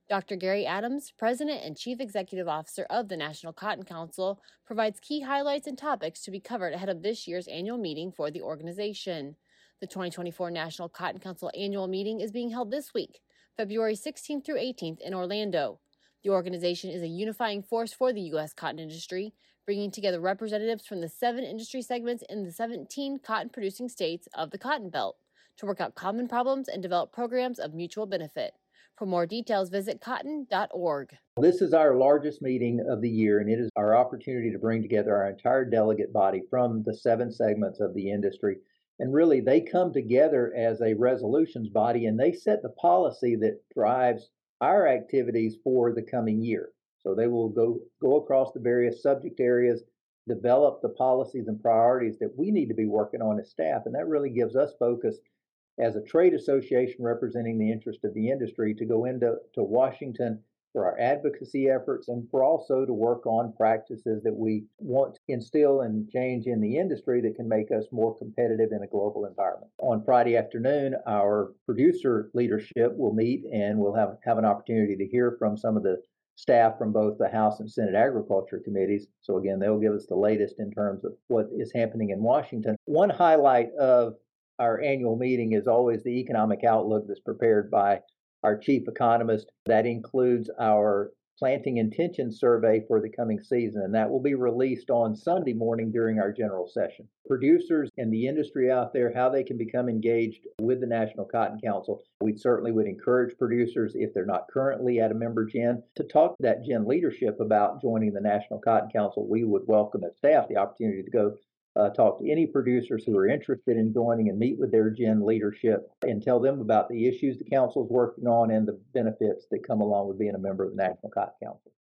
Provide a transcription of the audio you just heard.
Dr. Gary Adams, President and Chief Executive Officer of the National Cotton Council, provides key highlights and topics to be covered ahead of this year's annual meeting for the organization. The 2024 National Cotton Council annual meeting is being held this week, February 16th through 18th in Orlando. The organization is a unifying force for the U.S. cotton industry, bringing together representatives from the 7 industry segments in the 17 cotton-producing states of the Cotton Belt to work out common problems and develop programs of mutual benefit. For more details, visit cotton.org. This is our largest meeting of the year, and it is our opportunity to bring together our entire delegate body from the 7 segments of the industry. And really, they come together as a resolutions body, and they set the policy that drives our activities for the coming year. So they will go across the various subject areas, develop the policies and priorities that we need to be working on as staff, and that really gives us focus as a trade association representing the interest of the industry to go into Washington for our advocacy efforts and for also to work on practices that we want to instill and change in the industry that can make us more competitive in a global environment. On Friday afternoon, our producer leadership will meet and we'll have an opportunity to hear from some of the staff from both the House and Senate Agriculture Committees. So again, they'll give us the latest in terms of what is happening in Washington. One highlight of our annual meeting is always the economic outlook that's prepared by our chief economist. That includes our planting intention survey for the coming season, and that will be released on Sunday morning during our general session. Producers and the industry out there, how they can become engaged with the National Cotton Council. We certainly would encourage producers, if they're not currently at a member GIN, to talk to that GIN leadership about joining the National Cotton Council. We would welcome as staff the opportunity to go talk to any producers who are interested in joining and meet with their GIN leadership and tell them about the issues the council is working on and the benefits that come along with being a member of the National Cotton Council.